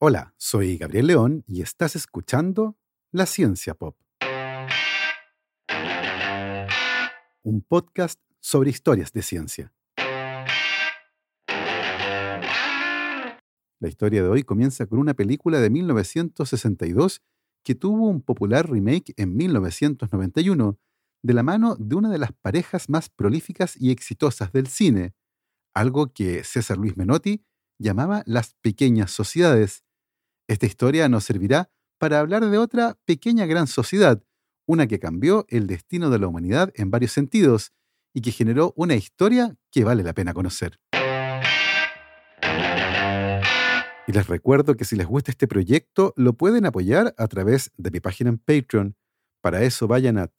Hola, soy Gabriel León y estás escuchando La Ciencia Pop, un podcast sobre historias de ciencia. La historia de hoy comienza con una película de 1962 que tuvo un popular remake en 1991, de la mano de una de las parejas más prolíficas y exitosas del cine, algo que César Luis Menotti llamaba las pequeñas sociedades. Esta historia nos servirá para hablar de otra pequeña gran sociedad, una que cambió el destino de la humanidad en varios sentidos y que generó una historia que vale la pena conocer. Y les recuerdo que si les gusta este proyecto, lo pueden apoyar a través de mi página en Patreon. Para eso vayan a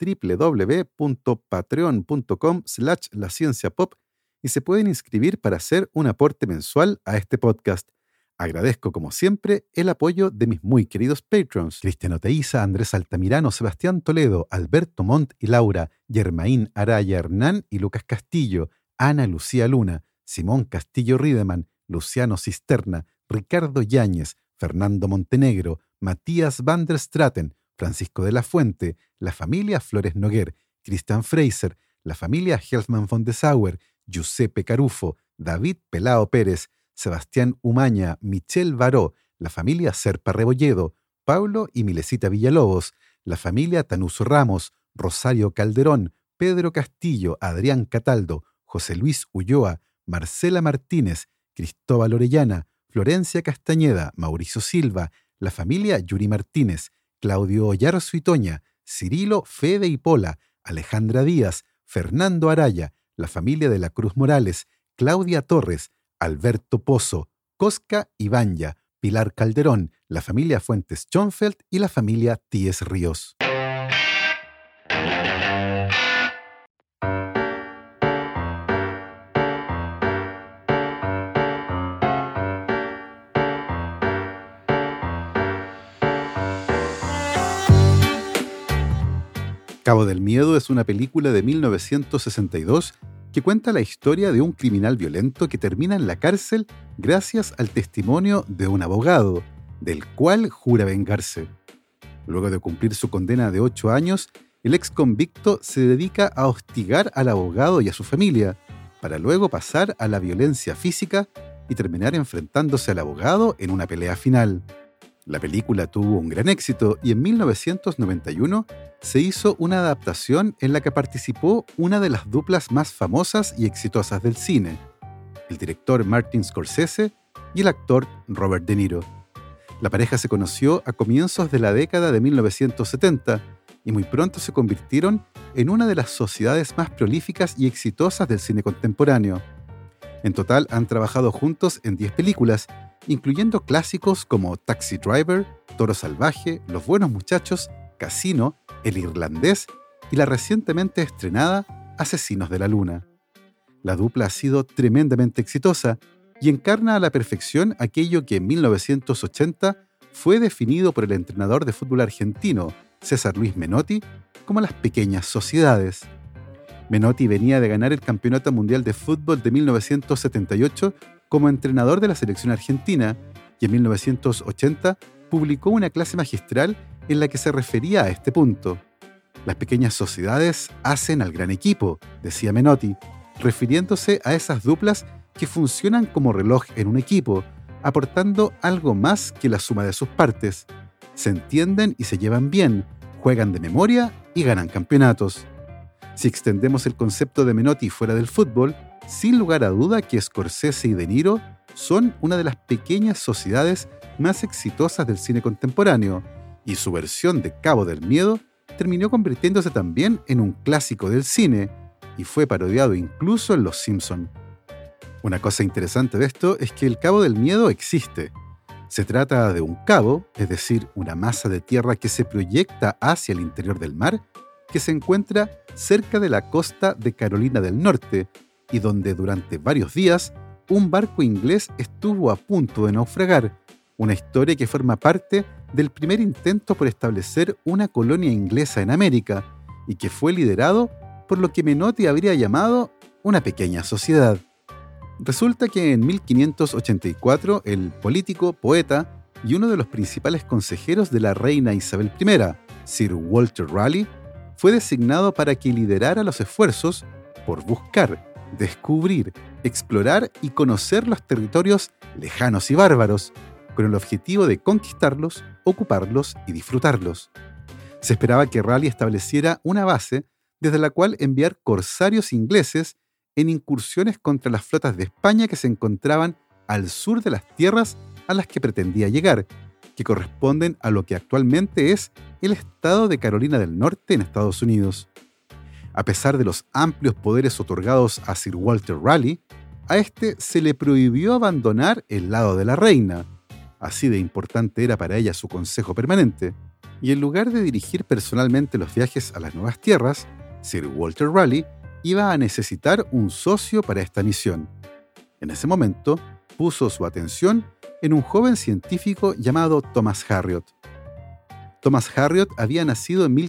www.patreon.com/lascienciapop y se pueden inscribir para hacer un aporte mensual a este podcast. Agradezco, como siempre, el apoyo de mis muy queridos Patrons: Cristiano Teiza, Andrés Altamirano, Sebastián Toledo, Alberto Montt y Laura, Germaín Araya Hernán y Lucas Castillo, Ana Lucía Luna, Simón Castillo Riedemann, Luciano Cisterna, Ricardo Yáñez, Fernando Montenegro, Matías van der Straten, Francisco de la Fuente, la familia Flores Noguer, Christian Fraser, la familia Helfman von de Sauer, Giuseppe Carufo, David Pelao Pérez, Sebastián Umaña, Michelle Baró, la familia Serpa Rebolledo, Paulo y Milesita Villalobos, la familia Tanuso Ramos, Rosario Calderón, Pedro Castillo, Adrián Cataldo, José Luis Ulloa, Marcela Martínez, Cristóbal Orellana, Florencia Castañeda, Mauricio Silva, la familia Yuri Martínez, Claudio Oyarzo y Toña, Cirilo Fede y Pola, Alejandra Díaz, Fernando Araya, la familia de la Cruz Morales, Claudia Torres, Alberto Pozo, Cosca Ibanya, Pilar Calderón, la familia Fuentes Schonfeld y la familia Tíez Ríos. Cabo del Miedo es una película de 1962 que cuenta la historia de un criminal violento que termina en la cárcel gracias al testimonio de un abogado, del cual jura vengarse. Luego de cumplir su condena de 8 años, el ex convicto se dedica a hostigar al abogado y a su familia, para luego pasar a la violencia física y terminar enfrentándose al abogado en una pelea final. La película tuvo un gran éxito y en 1991 se hizo una adaptación en la que participó una de las duplas más famosas y exitosas del cine, el director Martin Scorsese y el actor Robert De Niro. La pareja se conoció a comienzos de la década de 1970 y muy pronto se convirtieron en una de las sociedades más prolíficas y exitosas del cine contemporáneo. En total han trabajado juntos en 10 películas, incluyendo clásicos como Taxi Driver, Toro Salvaje, Los Buenos Muchachos, Casino, El Irlandés y la recientemente estrenada Asesinos de la Luna. La dupla ha sido tremendamente exitosa y encarna a la perfección aquello que en 1980 fue definido por el entrenador de fútbol argentino, César Luis Menotti, como las pequeñas sociedades. Menotti venía de ganar el Campeonato Mundial de Fútbol de 1978 como entrenador de la selección argentina y en 1980 publicó una clase magistral en la que se refería a este punto. Las pequeñas sociedades hacen al gran equipo, decía Menotti, refiriéndose a esas duplas que funcionan como reloj en un equipo, aportando algo más que la suma de sus partes. Se entienden y se llevan bien, juegan de memoria y ganan campeonatos. Si extendemos el concepto de Menotti fuera del fútbol, sin lugar a duda que Scorsese y De Niro son una de las pequeñas sociedades más exitosas del cine contemporáneo, y su versión de Cabo del Miedo terminó convirtiéndose también en un clásico del cine, y fue parodiado incluso en Los Simpson. Una cosa interesante de esto es que el Cabo del Miedo existe. Se trata de un cabo, es decir, una masa de tierra que se proyecta hacia el interior del mar, que se encuentra cerca de la costa de Carolina del Norte, y donde durante varios días un barco inglés estuvo a punto de naufragar, una historia que forma parte del primer intento por establecer una colonia inglesa en América y que fue liderado por lo que Menotti habría llamado una pequeña sociedad. Resulta que en 1584 el político, poeta y uno de los principales consejeros de la reina Isabel I, Sir Walter Raleigh, fue designado para que liderara los esfuerzos por buscar, descubrir, explorar y conocer los territorios lejanos y bárbaros, con el objetivo de conquistarlos, ocuparlos y disfrutarlos. Se esperaba que Raleigh estableciera una base desde la cual enviar corsarios ingleses en incursiones contra las flotas de España que se encontraban al sur de las tierras a las que pretendía llegar, que corresponden a lo que actualmente es el estado de Carolina del Norte en Estados Unidos. A pesar de los amplios poderes otorgados a Sir Walter Raleigh, a este se le prohibió abandonar el lado de la reina. Así de importante era para ella su consejo permanente. Y en lugar de dirigir personalmente los viajes a las nuevas tierras, Sir Walter Raleigh iba a necesitar un socio para esta misión. En ese momento, puso su atención en un joven científico llamado Thomas Harriot. Thomas Harriot había nacido en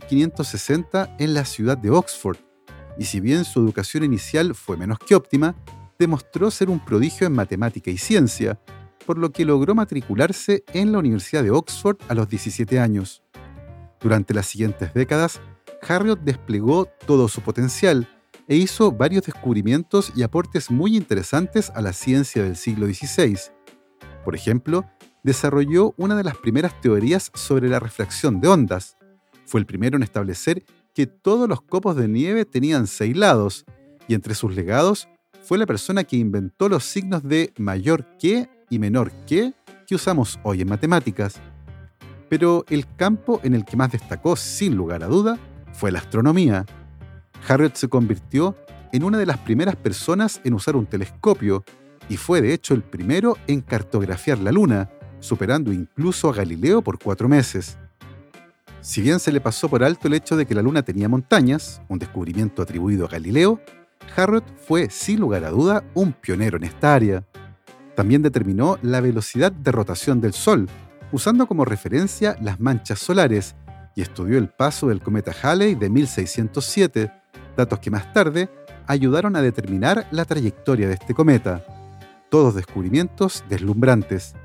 1560 en la ciudad de Oxford, y si bien su educación inicial fue menos que óptima, demostró ser un prodigio en matemática y ciencia, por lo que logró matricularse en la Universidad de Oxford a los 17 años. Durante las siguientes décadas, Harriot desplegó todo su potencial e hizo varios descubrimientos y aportes muy interesantes a la ciencia del siglo XVI. Por ejemplo, desarrolló una de las primeras teorías sobre la refracción de ondas. Fue el primero en establecer que todos los copos de nieve tenían 6 lados, y entre sus legados fue la persona que inventó los signos de mayor que y menor que usamos hoy en matemáticas. Pero el campo en el que más destacó, sin lugar a duda, fue la astronomía. Harriot se convirtió en una de las primeras personas en usar un telescopio y fue de hecho el primero en cartografiar la Luna, superando incluso a Galileo por 4 meses. Si bien se le pasó por alto el hecho de que la Luna tenía montañas, un descubrimiento atribuido a Galileo, Harriot fue, sin lugar a duda, un pionero en esta área. También determinó la velocidad de rotación del Sol, usando como referencia las manchas solares, y estudió el paso del cometa Halley de 1607, datos que más tarde ayudaron a determinar la trayectoria de este cometa. Todos descubrimientos deslumbrantes.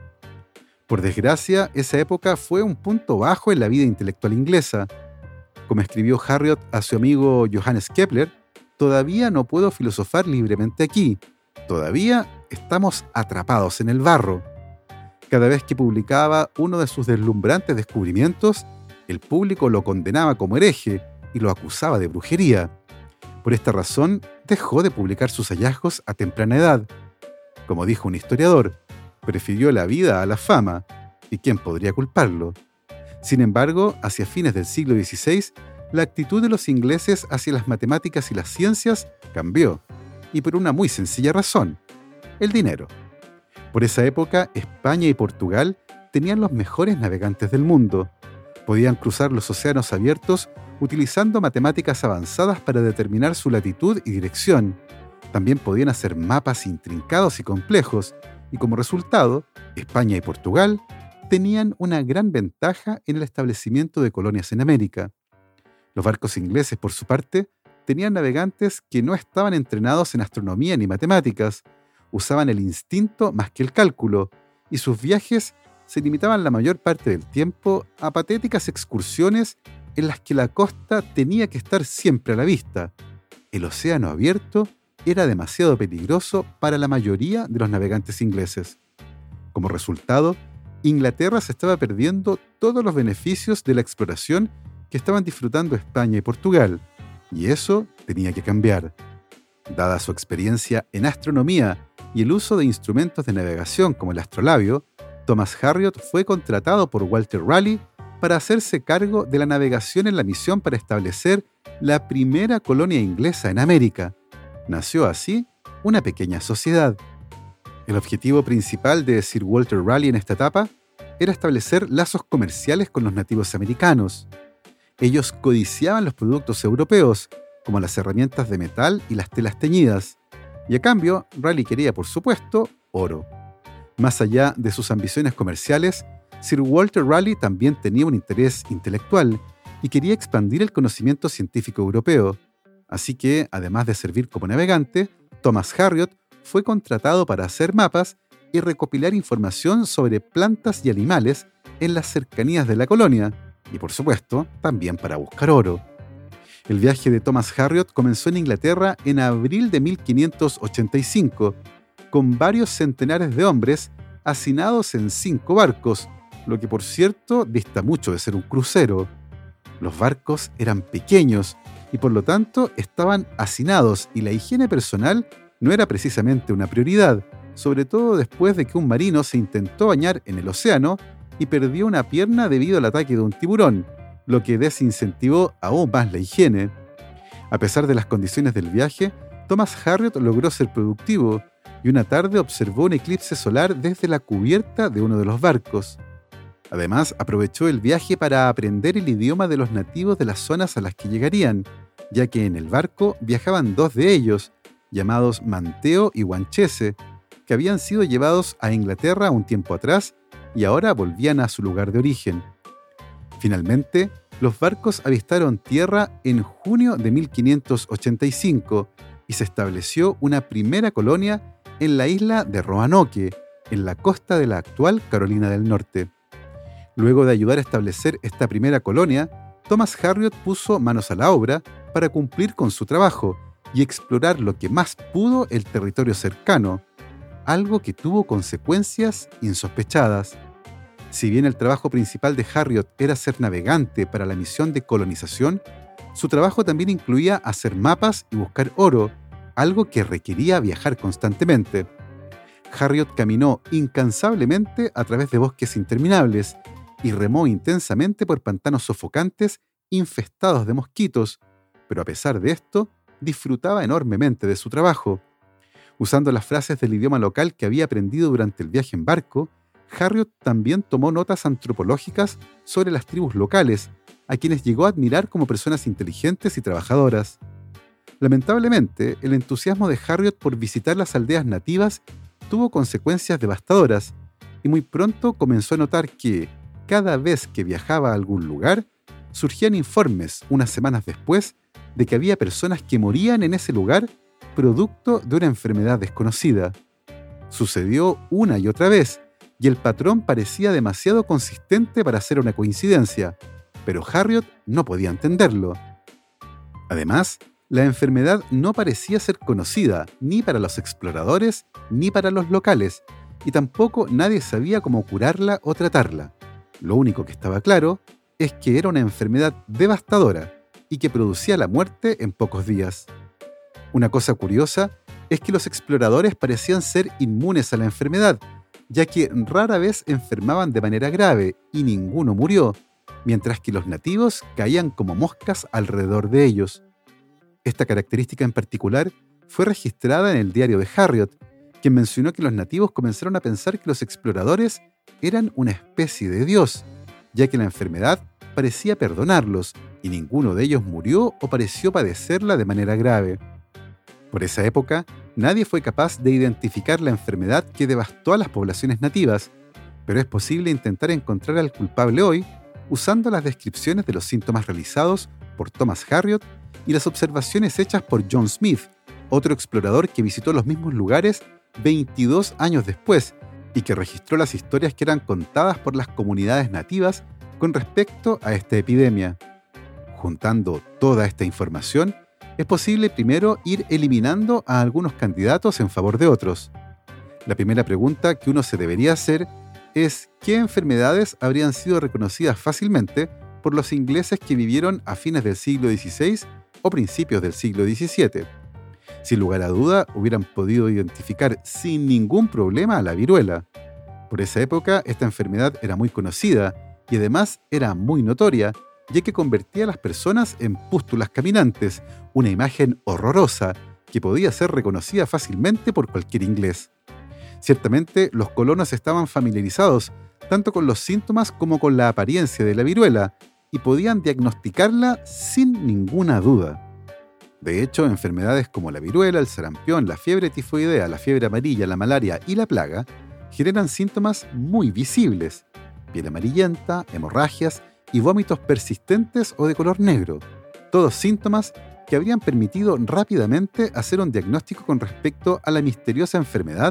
Por desgracia, esa época fue un punto bajo en la vida intelectual inglesa. Como escribió Harriot a su amigo Johannes Kepler, todavía no puedo filosofar libremente aquí. Todavía estamos atrapados en el barro. Cada vez que publicaba uno de sus deslumbrantes descubrimientos, el público lo condenaba como hereje y lo acusaba de brujería. Por esta razón, dejó de publicar sus hallazgos a temprana edad. Como dijo un historiador, prefirió la vida a la fama, ¿y quién podría culparlo? Sin embargo, hacia fines del siglo XVI, la actitud de los ingleses hacia las matemáticas y las ciencias cambió, y por una muy sencilla razón: el dinero. Por esa época, España y Portugal tenían los mejores navegantes del mundo. Podían cruzar los océanos abiertos utilizando matemáticas avanzadas para determinar su latitud y dirección. También podían hacer mapas intrincados y complejos, y como resultado, España y Portugal tenían una gran ventaja en el establecimiento de colonias en América. Los barcos ingleses, por su parte, tenían navegantes que no estaban entrenados en astronomía ni matemáticas, usaban el instinto más que el cálculo, y sus viajes se limitaban la mayor parte del tiempo a patéticas excursiones en las que la costa tenía que estar siempre a la vista. El océano abierto era demasiado peligroso para la mayoría de los navegantes ingleses. Como resultado, Inglaterra se estaba perdiendo todos los beneficios de la exploración que estaban disfrutando España y Portugal, y eso tenía que cambiar. Dada su experiencia en astronomía y el uso de instrumentos de navegación como el astrolabio, Thomas Harriot fue contratado por Walter Raleigh para hacerse cargo de la navegación en la misión para establecer la primera colonia inglesa en América. Nació así una pequeña sociedad. El objetivo principal de Sir Walter Raleigh en esta etapa era establecer lazos comerciales con los nativos americanos. Ellos codiciaban los productos europeos, como las herramientas de metal y las telas teñidas, y a cambio, Raleigh quería, por supuesto, oro. Más allá de sus ambiciones comerciales, Sir Walter Raleigh también tenía un interés intelectual y quería expandir el conocimiento científico europeo. Así que, además de servir como navegante, Thomas Harriot fue contratado para hacer mapas y recopilar información sobre plantas y animales en las cercanías de la colonia, y por supuesto, también para buscar oro. El viaje de Thomas Harriot comenzó en Inglaterra en abril de 1585, con varios centenares de hombres hacinados en 5 barcos, lo que por cierto dista mucho de ser un crucero. Los barcos eran pequeños y por lo tanto estaban hacinados y la higiene personal no era precisamente una prioridad, sobre todo después de que un marino se intentó bañar en el océano y perdió una pierna debido al ataque de un tiburón, lo que desincentivó aún más la higiene. A pesar de las condiciones del viaje, Thomas Harriot logró ser productivo y una tarde observó un eclipse solar desde la cubierta de uno de los barcos. Además, aprovechó el viaje para aprender el idioma de los nativos de las zonas a las que llegarían, ya que en el barco viajaban 2 de ellos, llamados Manteo y Wanchese, que habían sido llevados a Inglaterra un tiempo atrás y ahora volvían a su lugar de origen. Finalmente, los barcos avistaron tierra en junio de 1585 y se estableció una primera colonia en la isla de Roanoke, en la costa de la actual Carolina del Norte. Luego de ayudar a establecer esta primera colonia, Thomas Harriot puso manos a la obra para cumplir con su trabajo y explorar lo que más pudo el territorio cercano, algo que tuvo consecuencias insospechadas. Si bien el trabajo principal de Harriot era ser navegante para la misión de colonización, su trabajo también incluía hacer mapas y buscar oro, algo que requería viajar constantemente. Harriot caminó incansablemente a través de bosques interminables y remó intensamente por pantanos sofocantes infestados de mosquitos, pero a pesar de esto, disfrutaba enormemente de su trabajo. Usando las frases del idioma local que había aprendido durante el viaje en barco, Harriot también tomó notas antropológicas sobre las tribus locales, a quienes llegó a admirar como personas inteligentes y trabajadoras. Lamentablemente, el entusiasmo de Harriot por visitar las aldeas nativas tuvo consecuencias devastadoras, y muy pronto comenzó a notar que, cada vez que viajaba a algún lugar, surgían informes, unas semanas después, de que había personas que morían en ese lugar producto de una enfermedad desconocida. Sucedió una y otra vez, y el patrón parecía demasiado consistente para ser una coincidencia, pero Harriot no podía entenderlo. Además, la enfermedad no parecía ser conocida ni para los exploradores ni para los locales, y tampoco nadie sabía cómo curarla o tratarla. Lo único que estaba claro es que era una enfermedad devastadora y que producía la muerte en pocos días. Una cosa curiosa es que los exploradores parecían ser inmunes a la enfermedad, ya que rara vez enfermaban de manera grave y ninguno murió, mientras que los nativos caían como moscas alrededor de ellos. Esta característica en particular fue registrada en el diario de Harriot, quien mencionó que los nativos comenzaron a pensar que los exploradores eran una especie de dios, ya que la enfermedad parecía perdonarlos y ninguno de ellos murió o pareció padecerla de manera grave. Por esa época, nadie fue capaz de identificar la enfermedad que devastó a las poblaciones nativas, pero es posible intentar encontrar al culpable hoy usando las descripciones de los síntomas realizados por Thomas Harriot y las observaciones hechas por John Smith, otro explorador que visitó los mismos lugares 22 años después y que registró las historias que eran contadas por las comunidades nativas con respecto a esta epidemia. Juntando toda esta información, es posible primero ir eliminando a algunos candidatos en favor de otros. La primera pregunta que uno se debería hacer es ¿qué enfermedades habrían sido reconocidas fácilmente por los ingleses que vivieron a fines del siglo XVI o principios del siglo XVII? Sin lugar a duda, hubieran podido identificar sin ningún problema a la viruela. Por esa época, esta enfermedad era muy conocida y además era muy notoria, ya que convertía a las personas en pústulas caminantes, una imagen horrorosa que podía ser reconocida fácilmente por cualquier inglés. Ciertamente, los colonos estaban familiarizados tanto con los síntomas como con la apariencia de la viruela y podían diagnosticarla sin ninguna duda. De hecho, enfermedades como la viruela, el sarampión, la fiebre tifoidea, la fiebre amarilla, la malaria y la plaga generan síntomas muy visibles: piel amarillenta, hemorragias y vómitos persistentes o de color negro, todos síntomas que habrían permitido rápidamente hacer un diagnóstico con respecto a la misteriosa enfermedad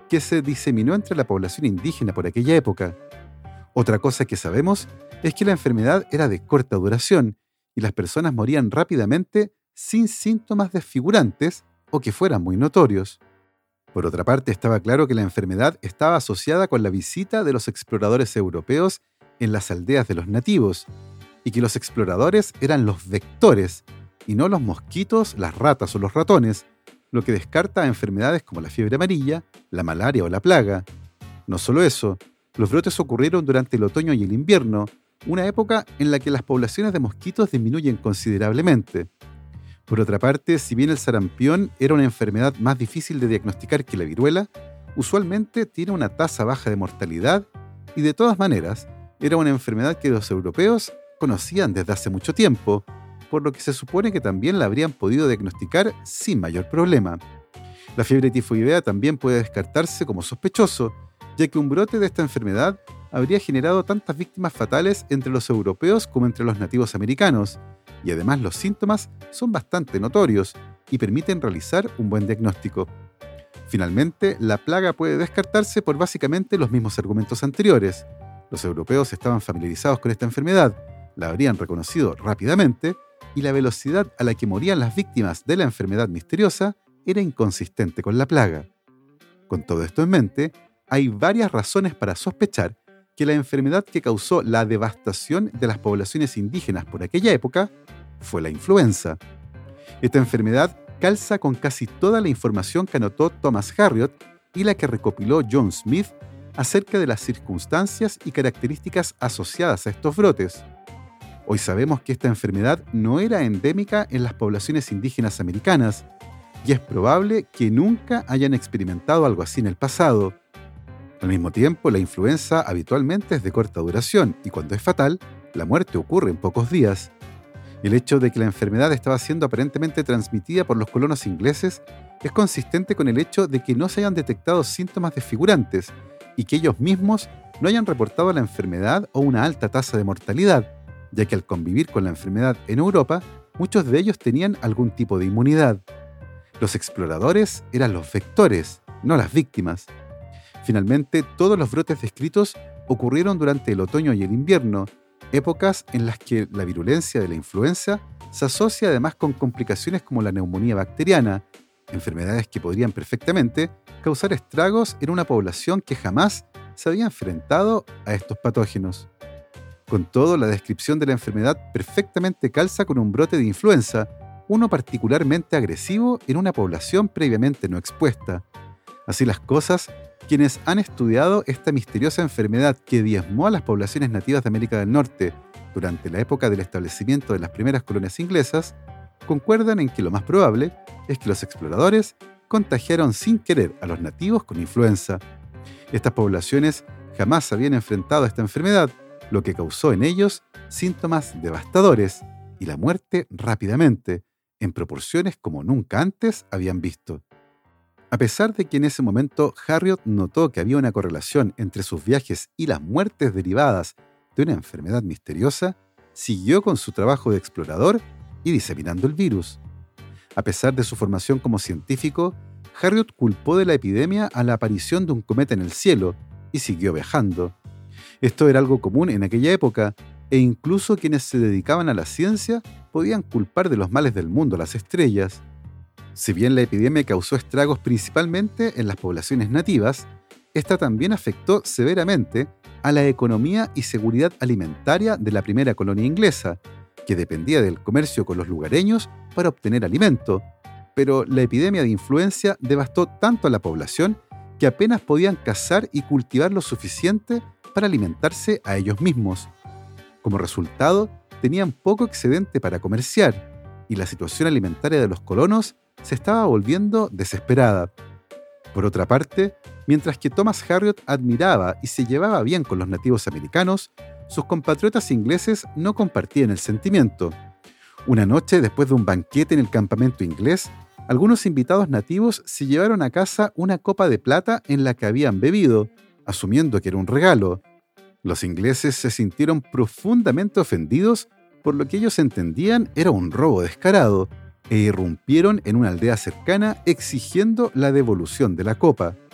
que se diseminó entre la población indígena por aquella época. Otra cosa que sabemos es que la enfermedad era de corta duración y las personas morían rápidamente sin síntomas desfigurantes o que fueran muy notorios. Por otra parte, estaba claro que la enfermedad estaba asociada con la visita de los exploradores europeos en las aldeas de los nativos, y que los exploradores eran los vectores, y no los mosquitos, las ratas o los ratones, lo que descarta a enfermedades como la fiebre amarilla, la malaria o la plaga. No solo eso, los brotes ocurrieron durante el otoño y el invierno, una época en la que las poblaciones de mosquitos disminuyen considerablemente. Por otra parte, si bien el sarampión era una enfermedad más difícil de diagnosticar que la viruela, usualmente tiene una tasa baja de mortalidad y de todas maneras era una enfermedad que los europeos conocían desde hace mucho tiempo, por lo que se supone que también la habrían podido diagnosticar sin mayor problema. La fiebre tifoidea también puede descartarse como sospechoso, ya que un brote de esta enfermedad habría generado tantas víctimas fatales entre los europeos como entre los nativos americanos, y además los síntomas son bastante notorios y permiten realizar un buen diagnóstico. Finalmente, la plaga puede descartarse por básicamente los mismos argumentos anteriores. Los europeos estaban familiarizados con esta enfermedad, la habrían reconocido rápidamente, y la velocidad a la que morían las víctimas de la enfermedad misteriosa era inconsistente con la plaga. Con todo esto en mente, hay varias razones para sospechar que la enfermedad que causó la devastación de las poblaciones indígenas por aquella época fue la influenza. Esta enfermedad calza con casi toda la información que anotó Thomas Harriot y la que recopiló John Smith acerca de las circunstancias y características asociadas a estos brotes. Hoy sabemos que esta enfermedad no era endémica en las poblaciones indígenas americanas y es probable que nunca hayan experimentado algo así en el pasado. Al mismo tiempo, la influenza habitualmente es de corta duración y cuando es fatal, la muerte ocurre en pocos días. El hecho de que la enfermedad estaba siendo aparentemente transmitida por los colonos ingleses es consistente con el hecho de que no se hayan detectado síntomas desfigurantes y que ellos mismos no hayan reportado la enfermedad o una alta tasa de mortalidad, ya que al convivir con la enfermedad en Europa, muchos de ellos tenían algún tipo de inmunidad. Los exploradores eran los vectores, no las víctimas. Finalmente, todos los brotes descritos ocurrieron durante el otoño y el invierno, épocas en las que la virulencia de la influenza se asocia además con complicaciones como la neumonía bacteriana, enfermedades que podrían perfectamente causar estragos en una población que jamás se había enfrentado a estos patógenos. Con todo, la descripción de la enfermedad perfectamente calza con un brote de influenza, uno particularmente agresivo en una población previamente no expuesta. Así las cosas, quienes han estudiado esta misteriosa enfermedad que diezmó a las poblaciones nativas de América del Norte durante la época del establecimiento de las primeras colonias inglesas, concuerdan en que lo más probable es que los exploradores contagiaron sin querer a los nativos con influenza. Estas poblaciones jamás se habían enfrentado a esta enfermedad, lo que causó en ellos síntomas devastadores y la muerte rápidamente, en proporciones como nunca antes habían visto. A pesar de que en ese momento Harriot notó que había una correlación entre sus viajes y las muertes derivadas de una enfermedad misteriosa, siguió con su trabajo de explorador y diseminando el virus. A pesar de su formación como científico, Harriot culpó de la epidemia a la aparición de un cometa en el cielo y siguió viajando. Esto era algo común en aquella época, e incluso quienes se dedicaban a la ciencia podían culpar de los males del mundo a las estrellas. Si bien la epidemia causó estragos principalmente en las poblaciones nativas, esta también afectó severamente a la economía y seguridad alimentaria de la primera colonia inglesa, que dependía del comercio con los lugareños para obtener alimento. Pero la epidemia de influenza devastó tanto a la población que apenas podían cazar y cultivar lo suficiente para alimentarse a ellos mismos. Como resultado, tenían poco excedente para comerciar, y la situación alimentaria de los colonos se estaba volviendo desesperada. Por otra parte, mientras que Thomas Harriot admiraba y se llevaba bien con los nativos americanos, sus compatriotas ingleses no compartían el sentimiento. Una noche, después de un banquete en el campamento inglés, algunos invitados nativos se llevaron a casa una copa de plata en la que habían bebido, asumiendo que era un regalo. Los ingleses se sintieron profundamente ofendidos por lo que ellos entendían era un robo descarado, e irrumpieron en una aldea cercana exigiendo la devolución de la copa.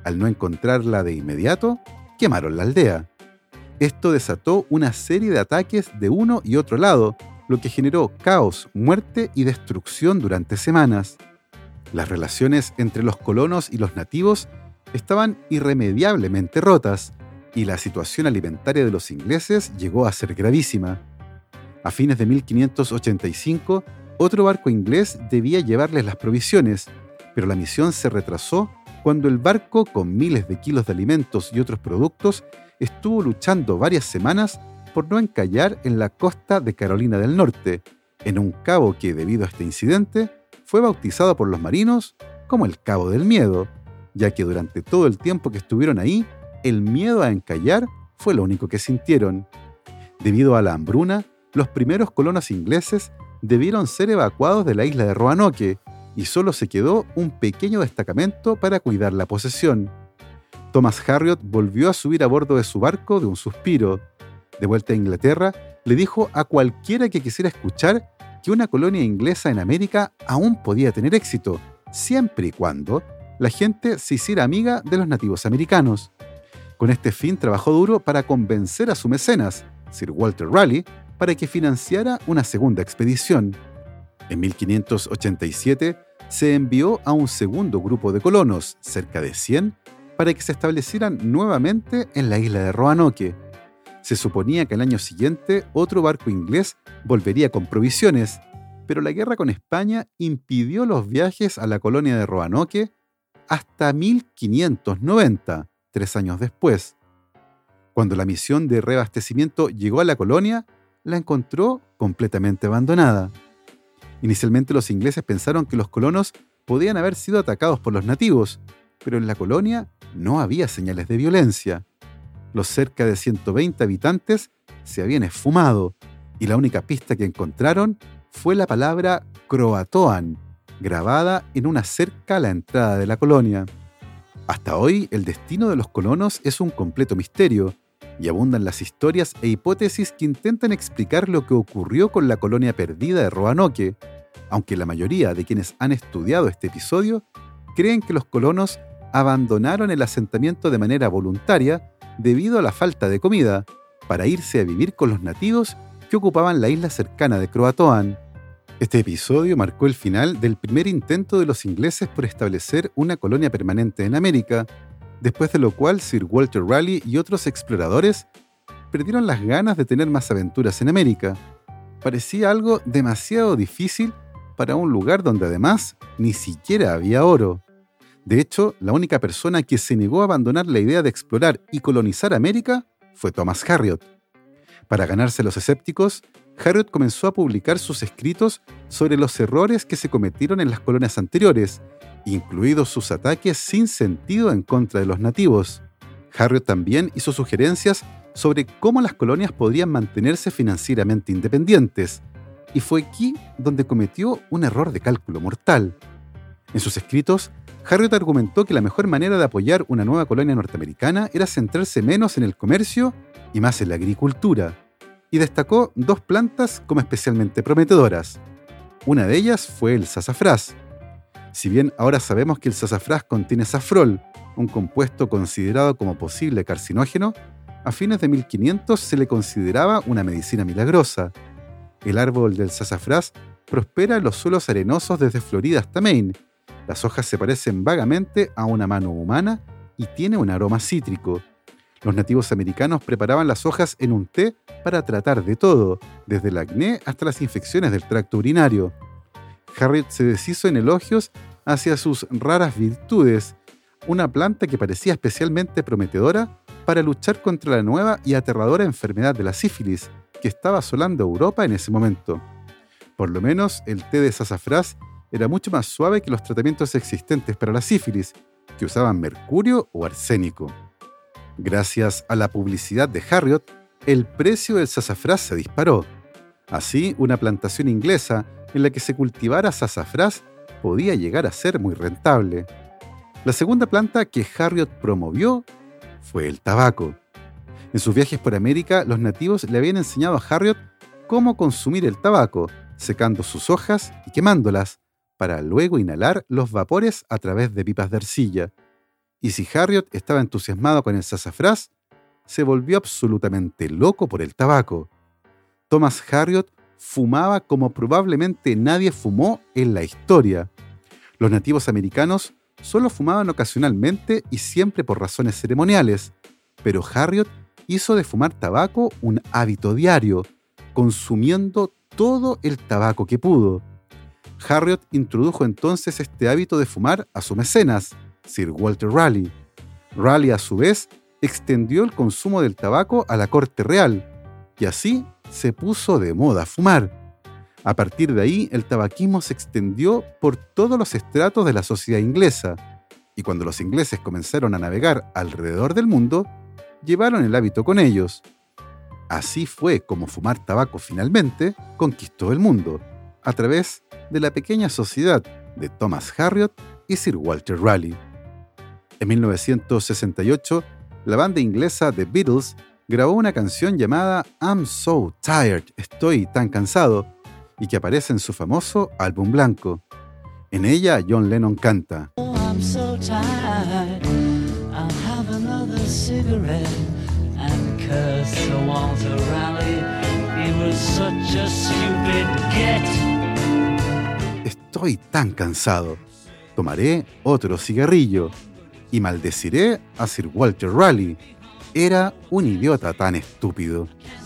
Al no encontrarla de inmediato, quemaron la aldea. Esto desató una serie de ataques de uno y otro lado, lo que generó caos, muerte y destrucción durante semanas. Las relaciones entre los colonos y los nativos estaban irremediablemente rotas, y la situación alimentaria de los ingleses llegó a ser gravísima. A fines de 1585, otro barco inglés debía llevarles las provisiones, pero la misión se retrasó cuando el barco, con miles de kilos de alimentos y otros productos, estuvo luchando varias semanas por no encallar en la costa de Carolina del Norte, en un cabo que, debido a este incidente, fue bautizado por los marinos como el Cabo del Miedo, ya que durante todo el tiempo que estuvieron ahí, el miedo a encallar fue lo único que sintieron. Debido a la hambruna, los primeros colonos ingleses debieron ser evacuados de la isla de Roanoke, y solo se quedó un pequeño destacamento para cuidar la posesión. Thomas Harriot volvió a subir a bordo de su barco de un suspiro. De vuelta a Inglaterra, le dijo a cualquiera que quisiera escuchar que una colonia inglesa en América aún podía tener éxito, siempre y cuando la gente se hiciera amiga de los nativos americanos. Con este fin trabajó duro para convencer a su mecenas, Sir Walter Raleigh, para que financiara una segunda expedición. En 1587 se envió a un segundo grupo de colonos, cerca de 100, para que se establecieran nuevamente en la isla de Roanoke. Se suponía que al año siguiente otro barco inglés volvería con provisiones, pero la guerra con España impidió los viajes a la colonia de Roanoke hasta 1590, 3 años después. Cuando la misión de reabastecimiento llegó a la colonia, la encontró completamente abandonada. Inicialmente los ingleses pensaron que los colonos podían haber sido atacados por los nativos, pero en la colonia no había señales de violencia. Los cerca de 120 habitantes se habían esfumado, y la única pista que encontraron fue la palabra Croatoan, grabada en una cerca a la entrada de la colonia. Hasta hoy, el destino de los colonos es un completo misterio, y abundan las historias e hipótesis que intentan explicar lo que ocurrió con la colonia perdida de Roanoke, aunque la mayoría de quienes han estudiado este episodio creen que los colonos abandonaron el asentamiento de manera voluntaria debido a la falta de comida, para irse a vivir con los nativos que ocupaban la isla cercana de Croatoan. Este episodio marcó el final del primer intento de los ingleses por establecer una colonia permanente en América, después de lo cual Sir Walter Raleigh y otros exploradores perdieron las ganas de tener más aventuras en América. Parecía algo demasiado difícil para un lugar donde además ni siquiera había oro. De hecho, la única persona que se negó a abandonar la idea de explorar y colonizar América fue Thomas Harriot. Para ganarse a los escépticos, Harriot comenzó a publicar sus escritos sobre los errores que se cometieron en las colonias anteriores, incluidos sus ataques sin sentido en contra de los nativos. Harriot también hizo sugerencias sobre cómo las colonias podrían mantenerse financieramente independientes, y fue aquí donde cometió un error de cálculo mortal. En sus escritos, Harriot argumentó que la mejor manera de apoyar una nueva colonia norteamericana era centrarse menos en el comercio y más en la agricultura, y destacó 2 plantas como especialmente prometedoras. Una de ellas fue el sasafrás. Si bien ahora sabemos que el sasafrás contiene safrol, un compuesto considerado como posible carcinógeno, a fines de 1500 se le consideraba una medicina milagrosa. El árbol del sasafrás prospera en los suelos arenosos desde Florida hasta Maine. Las hojas se parecen vagamente a una mano humana y tiene un aroma cítrico. Los nativos americanos preparaban las hojas en un té para tratar de todo, desde el acné hasta las infecciones del tracto urinario. Harriot se deshizo en elogios hacia sus raras virtudes, una planta que parecía especialmente prometedora para luchar contra la nueva y aterradora enfermedad de la sífilis, que estaba asolando Europa en ese momento. Por lo menos el té de sasafrás era mucho más suave que los tratamientos existentes para la sífilis, que usaban mercurio o arsénico. Gracias a la publicidad de Harriot, el precio del sasafrás se disparó. Así, una plantación inglesa en la que se cultivara sasafrás podía llegar a ser muy rentable. La segunda planta que Harriot promovió fue el tabaco. En sus viajes por América, los nativos le habían enseñado a Harriot cómo consumir el tabaco, secando sus hojas y quemándolas, para luego inhalar los vapores a través de pipas de arcilla. Y si Harriot estaba entusiasmado con el sasafrás, se volvió absolutamente loco por el tabaco. Thomas Harriot fumaba como probablemente nadie fumó en la historia. Los nativos americanos solo fumaban ocasionalmente y siempre por razones ceremoniales, pero Harriot hizo de fumar tabaco un hábito diario, consumiendo todo el tabaco que pudo. Harriot introdujo entonces este hábito de fumar a su mecenas, Sir Walter Raleigh. Raleigh, a su vez, extendió el consumo del tabaco a la corte real, y así se puso de moda fumar. A partir de ahí, el tabaquismo se extendió por todos los estratos de la sociedad inglesa, y cuando los ingleses comenzaron a navegar alrededor del mundo, llevaron el hábito con ellos. Así fue como fumar tabaco finalmente conquistó el mundo, a través de la pequeña sociedad de Thomas Harriot y Sir Walter Raleigh. En 1968, la banda inglesa The Beatles grabó una canción llamada I'm So Tired, Estoy tan cansado, y que aparece en su famoso álbum blanco. En ella, John Lennon canta: Oh, I'm so tired, I'll have another cigarette and curse Sir Walter Raleigh. He was such a stupid get. Estoy tan cansado. Tomaré otro cigarrillo y maldeciré a Sir Walter Raleigh. Era un idiota tan estúpido.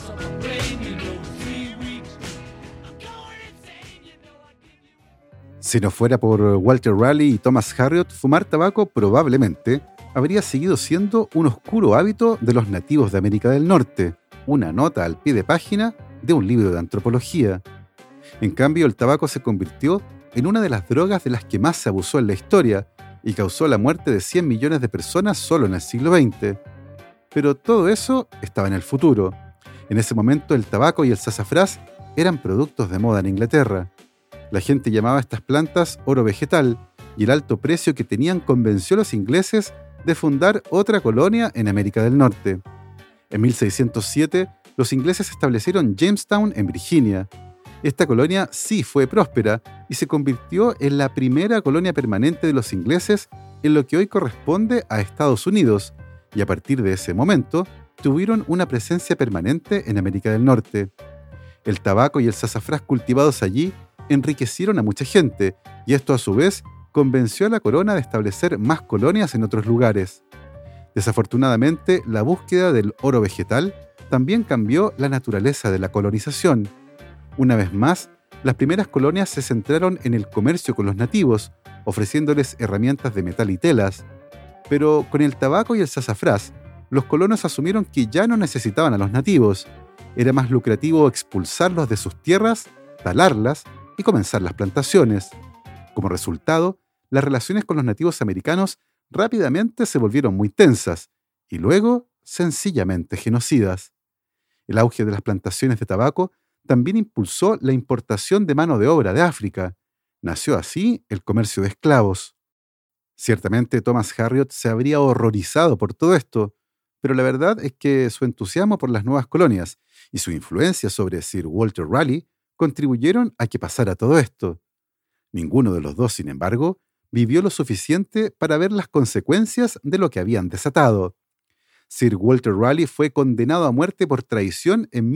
Si no fuera por Walter Raleigh y Thomas Harriot, fumar tabaco probablemente habría seguido siendo un oscuro hábito de los nativos de América del Norte, una nota al pie de página de un libro de antropología. En cambio, el tabaco se convirtió en una de las drogas de las que más se abusó en la historia y causó la muerte de 100 millones de personas solo en el siglo XX. Pero todo eso estaba en el futuro. En ese momento, el tabaco y el sasafrás eran productos de moda en Inglaterra. La gente llamaba a estas plantas oro vegetal, y el alto precio que tenían convenció a los ingleses de fundar otra colonia en América del Norte. En 1607, los ingleses establecieron Jamestown en Virginia. Esta colonia sí fue próspera y se convirtió en la primera colonia permanente de los ingleses en lo que hoy corresponde a Estados Unidos, y a partir de ese momento tuvieron una presencia permanente en América del Norte. El tabaco y el sasafrás cultivados allí enriquecieron a mucha gente, y esto a su vez convenció a la corona de establecer más colonias en otros lugares. Desafortunadamente, la búsqueda del oro vegetal también cambió la naturaleza de la colonización. Una vez más, las primeras colonias se centraron en el comercio con los nativos, ofreciéndoles herramientas de metal y telas. Pero con el tabaco y el sasafrás, los colonos asumieron que ya no necesitaban a los nativos. Era más lucrativo expulsarlos de sus tierras, talarlas y comenzar las plantaciones. Como resultado, las relaciones con los nativos americanos rápidamente se volvieron muy tensas y luego sencillamente genocidas. El auge de las plantaciones de tabaco también impulsó la importación de mano de obra de África. Nació así el comercio de esclavos. Ciertamente Thomas Harriot se habría horrorizado por todo esto, pero la verdad es que su entusiasmo por las nuevas colonias y su influencia sobre Sir Walter Raleigh contribuyeron a que pasara todo esto. Ninguno de los dos, sin embargo, vivió lo suficiente para ver las consecuencias de lo que habían desatado. Sir Walter Raleigh fue condenado a muerte por traición en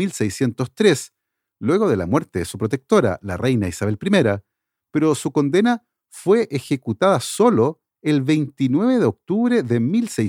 1603, luego de la muerte de su protectora, la reina Isabel I, pero su condena fue ejecutada solo el 29 de octubre de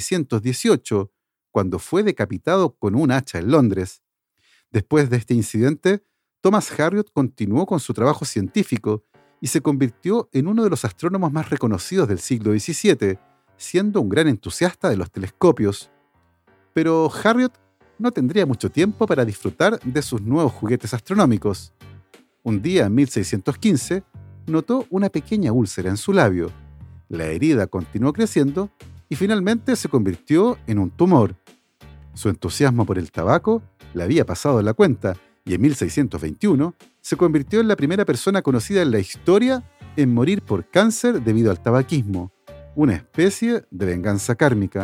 1618, cuando fue decapitado con un hacha en Londres. Después de este incidente, Thomas Harriot continuó con su trabajo científico y se convirtió en uno de los astrónomos más reconocidos del siglo XVII, siendo un gran entusiasta de los telescopios. Pero Harriot no tendría mucho tiempo para disfrutar de sus nuevos juguetes astronómicos. Un día, en 1615, notó una pequeña úlcera en su labio. La herida continuó creciendo y finalmente se convirtió en un tumor. Su entusiasmo por el tabaco le había pasado la cuenta, y en 1621 se convirtió en la primera persona conocida en la historia en morir por cáncer debido al tabaquismo, una especie de venganza kármica.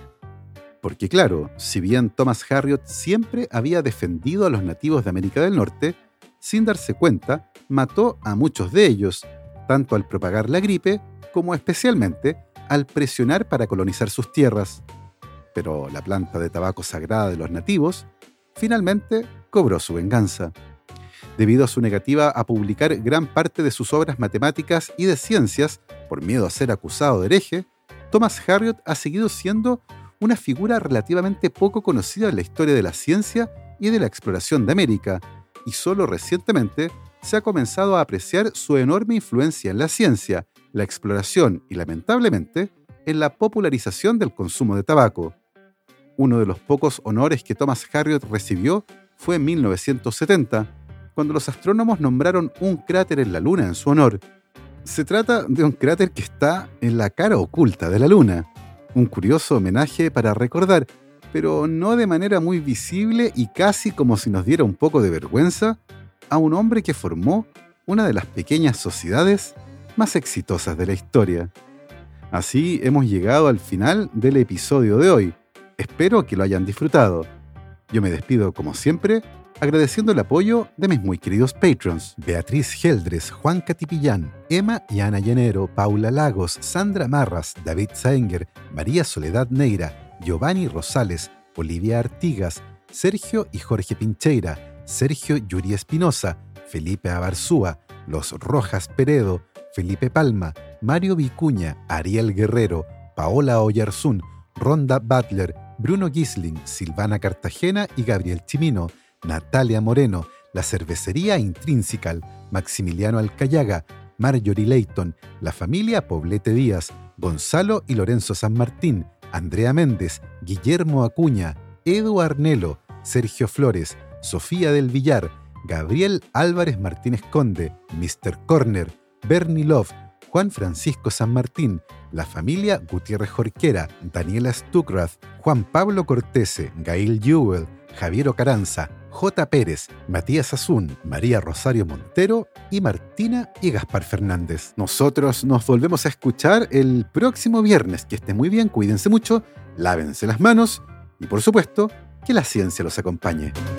Porque claro, si bien Thomas Harriot siempre había defendido a los nativos de América del Norte, sin darse cuenta, mató a muchos de ellos, tanto al propagar la gripe como especialmente al presionar para colonizar sus tierras. Pero la planta de tabaco sagrada de los nativos finalmente cobró su venganza. Debido a su negativa a publicar gran parte de sus obras matemáticas y de ciencias, por miedo a ser acusado de hereje, Thomas Harriot ha seguido siendo una figura relativamente poco conocida en la historia de la ciencia y de la exploración de América, y solo recientemente se ha comenzado a apreciar su enorme influencia en la ciencia, la exploración y, lamentablemente, en la popularización del consumo de tabaco. Uno de los pocos honores que Thomas Harriot recibió fue en 1970, cuando los astrónomos nombraron un cráter en la Luna en su honor. Se trata de un cráter que está en la cara oculta de la Luna, un curioso homenaje para recordar, pero no de manera muy visible y casi como si nos diera un poco de vergüenza, a un hombre que formó una de las pequeñas sociedades más exitosas de la historia. Así hemos llegado al final del episodio de hoy. Espero que lo hayan disfrutado. Yo me despido como siempre, agradeciendo el apoyo de mis muy queridos patrons: Beatriz Geldres, Juan Catipillán, Emma y Ana Llanero, Paula Lagos, Sandra Marras, David Saenger, María Soledad Neira, Giovanni Rosales, Olivia Artigas, Sergio y Jorge Pincheira, Sergio Yuri Espinosa, Felipe Abarzúa, Los Rojas Peredo, Felipe Palma, Mario Vicuña, Ariel Guerrero, Paola Oyarzún, Ronda Butler, Bruno Gisling, Silvana Cartagena y Gabriel Chimino, Natalia Moreno, La Cervecería Intrínsecal, Maximiliano Alcayaga, Marjorie Leighton, la familia Poblete Díaz, Gonzalo y Lorenzo San Martín, Andrea Méndez, Guillermo Acuña, Edu Arnelo, Sergio Flores, Sofía del Villar, Gabriel Álvarez Martínez Conde, Mr. Corner, Bernie Love, Juan Francisco San Martín, la familia Gutiérrez Jorquera, Daniela Stuckrath, Juan Pablo Cortese, Gail Jewell, Javier Ocaranza, J. Pérez, Matías Azún, María Rosario Montero y Martina y Gaspar Fernández. Nosotros nos volvemos a escuchar el próximo viernes. Que estén muy bien, cuídense mucho, lávense las manos y por supuesto, que la ciencia los acompañe.